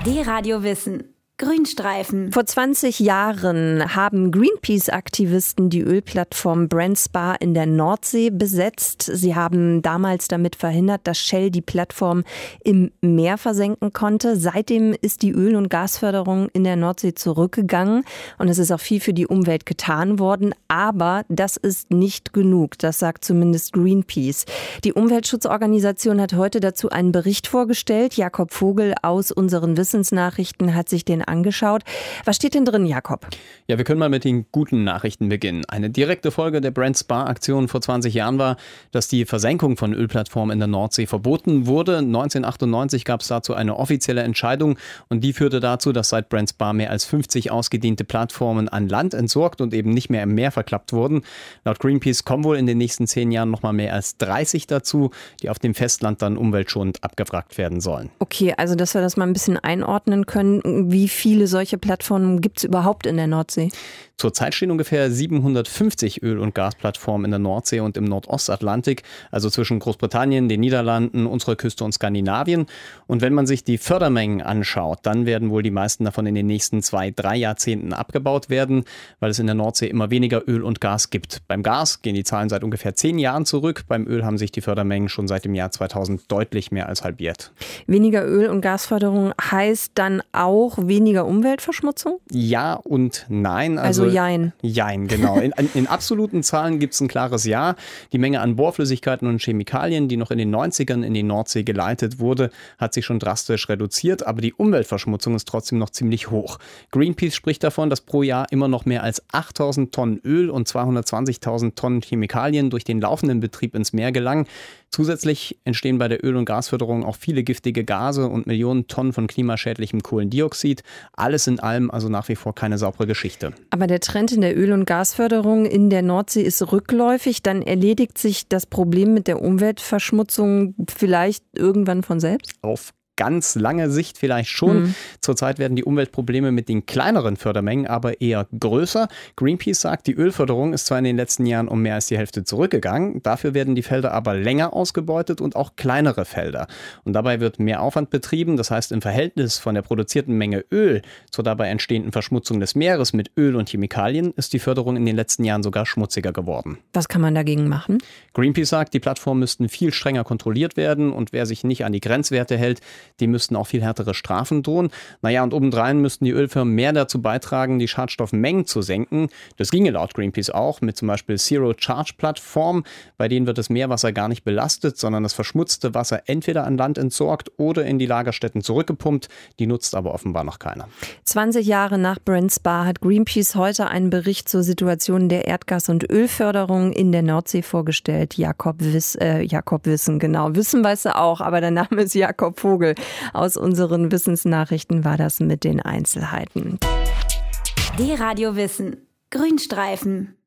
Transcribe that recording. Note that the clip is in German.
D-Radio Wissen. Grünstreifen. Vor 20 Jahren haben Greenpeace-Aktivisten die Ölplattform Brent Spar in der Nordsee besetzt. Sie haben damals damit verhindert, dass Shell die Plattform im Meer versenken konnte. Seitdem ist die Öl- und Gasförderung in der Nordsee zurückgegangen und es ist auch viel für die Umwelt getan worden. Aber das ist nicht genug, das sagt zumindest Greenpeace. Die Umweltschutzorganisation hat heute dazu einen Bericht vorgestellt. Jakob Vogel aus unseren Wissensnachrichten hat sich den angeschaut. Was steht denn drin, Jakob? Ja, wir können mal mit den guten Nachrichten beginnen. Eine direkte Folge der Brent Spar-Aktion vor 20 Jahren war, dass die Versenkung von Ölplattformen in der Nordsee verboten wurde. 1998 gab es dazu eine offizielle Entscheidung und die führte dazu, dass seit Brent Spar mehr als 50 ausgediente Plattformen an Land entsorgt und eben nicht mehr im Meer verklappt wurden. Laut Greenpeace kommen wohl in den nächsten 10 Jahren noch mal mehr als 30 dazu, die auf dem Festland dann umweltschonend abgewrackt werden sollen. Okay, also dass wir das mal ein bisschen einordnen können. Wie viele solche Plattformen gibt es überhaupt in der Nordsee? Zurzeit stehen ungefähr 750 Öl- und Gasplattformen in der Nordsee und im Nordostatlantik, also zwischen Großbritannien, den Niederlanden, unserer Küste und Skandinavien. Und wenn man sich die Fördermengen anschaut, dann werden wohl die meisten davon in den nächsten 2-3 Jahrzehnten abgebaut werden, weil es in der Nordsee immer weniger Öl und Gas gibt. Beim Gas gehen die Zahlen seit ungefähr 10 Jahren zurück. Beim Öl haben sich die Fördermengen schon seit dem Jahr 2000 deutlich mehr als halbiert. Weniger Öl- und Gasförderung heißt dann auch weniger Umweltverschmutzung? Ja und nein. Also jein. Jein, genau. In absoluten Zahlen gibt es ein klares Ja. Die Menge an Bohrflüssigkeiten und Chemikalien, die noch in den 90ern in die Nordsee geleitet wurde, hat sich schon drastisch reduziert, aber die Umweltverschmutzung ist trotzdem noch ziemlich hoch. Greenpeace spricht davon, dass pro Jahr immer noch mehr als 8.000 Tonnen Öl und 220.000 Tonnen Chemikalien durch den laufenden Betrieb ins Meer gelangen. Zusätzlich entstehen bei der Öl- und Gasförderung auch viele giftige Gase und Millionen Tonnen von klimaschädlichem Kohlendioxid. Alles in allem also nach wie vor keine saubere Geschichte. Aber der Trend in der Öl- und Gasförderung in der Nordsee ist rückläufig. Dann erledigt sich das Problem mit der Umweltverschmutzung vielleicht irgendwann von selbst? Auf ganz lange Sicht vielleicht schon. Zurzeit werden die Umweltprobleme mit den kleineren Fördermengen aber eher größer. Greenpeace sagt, die Ölförderung ist zwar in den letzten Jahren um mehr als die Hälfte zurückgegangen, dafür werden die Felder aber länger ausgebeutet und auch kleinere Felder. Und dabei wird mehr Aufwand betrieben, das heißt im Verhältnis von der produzierten Menge Öl zur dabei entstehenden Verschmutzung des Meeres mit Öl und Chemikalien ist die Förderung in den letzten Jahren sogar schmutziger geworden. Was kann man dagegen machen? Greenpeace sagt, die Plattformen müssten viel strenger kontrolliert werden und wer sich nicht an die Grenzwerte hält, die müssten auch viel härtere Strafen drohen. Naja, und obendrein müssten die Ölfirmen mehr dazu beitragen, die Schadstoffmengen zu senken. Das ginge laut Greenpeace auch mit zum Beispiel Zero-Charge-Plattformen. Bei denen wird das Meerwasser gar nicht belastet, sondern das verschmutzte Wasser entweder an Land entsorgt oder in die Lagerstätten zurückgepumpt. Die nutzt aber offenbar noch keiner. 20 Jahre nach Brent Spar hat Greenpeace heute einen Bericht zur Situation der Erdgas- und Ölförderung in der Nordsee vorgestellt. Jakob Wissen, genau. Wissen weißt du auch, aber der Name ist Jakob Vogel. Aus unseren Wissensnachrichten war das mit den Einzelheiten. D-Radio Wissen. Grünstreifen.